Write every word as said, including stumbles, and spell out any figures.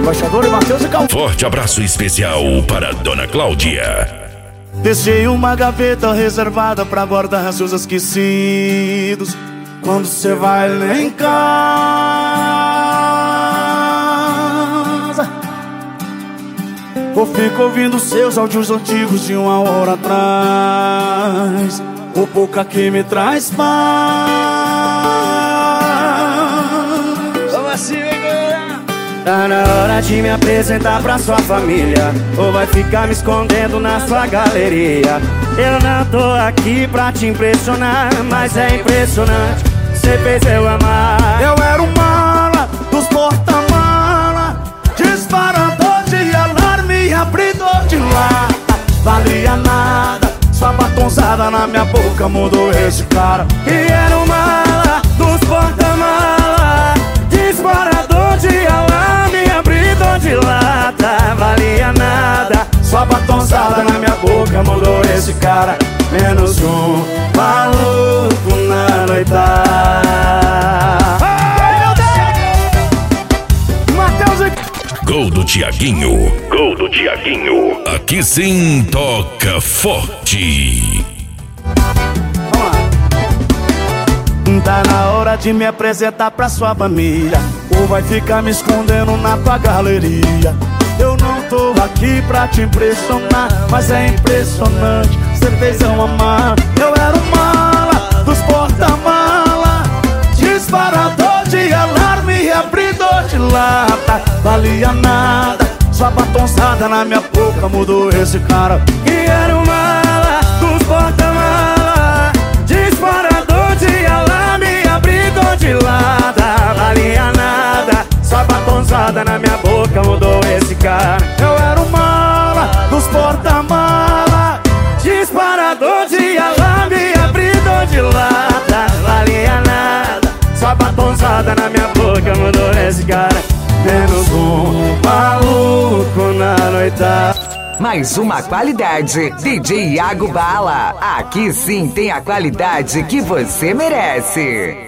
Embaixador e Matheus e Cal. Forte abraço especial para Dona Cláudia. Deixei uma gaveta reservada pra guardar seus esquecidos. Quando cê vai lá em casa, ou fico ouvindo seus áudios antigos de uma hora atrás. O pouca que me traz paz. Vamos assim, galera. Tá na hora de me apresentar pra sua família, ou vai ficar me escondendo na sua galeria. Eu não tô aqui pra te impressionar, mas é impressionante, cê fez eu amar. Eu era o mala dos porta-mala, disparador de alarme, abridor de lata. Valia nada, sua batonzada na minha boca mudou esse cara. E era o mala dos porta-mala, disparador de alarme, abridor de lata. Valia nada, sua batonzada na minha boca mudou esse cara. Menos um maluco na noitada. Matheus e... Gol do Tiaguinho. Gol do Tiaguinho. Aqui sim toca forte. Vamos lá. Tá na hora de me apresentar pra sua família, ou vai ficar me escondendo na tua galeria. Eu não tô aqui pra te impressionar, mas é impressionante, cê fez eu amar. Eu era o mala dos porta-mala, disparador de alarme, abridor de lata. Valia nada, sua batonzada na minha boca mudou esse cara. E era o mala dos porta-mala, disparador de alarme, abridor de lata. Valia nada, sua batonzada na minha boca mudou esse cara. Eu era o mala dos porta-mala, disparador de alarme, abridor de lata. Valia nada, sua batonzada na minha boca mudou esse cara. Menos um maluco na noitada. Mais uma qualidade, D J Iago Bala. Aqui sim tem a qualidade que você merece.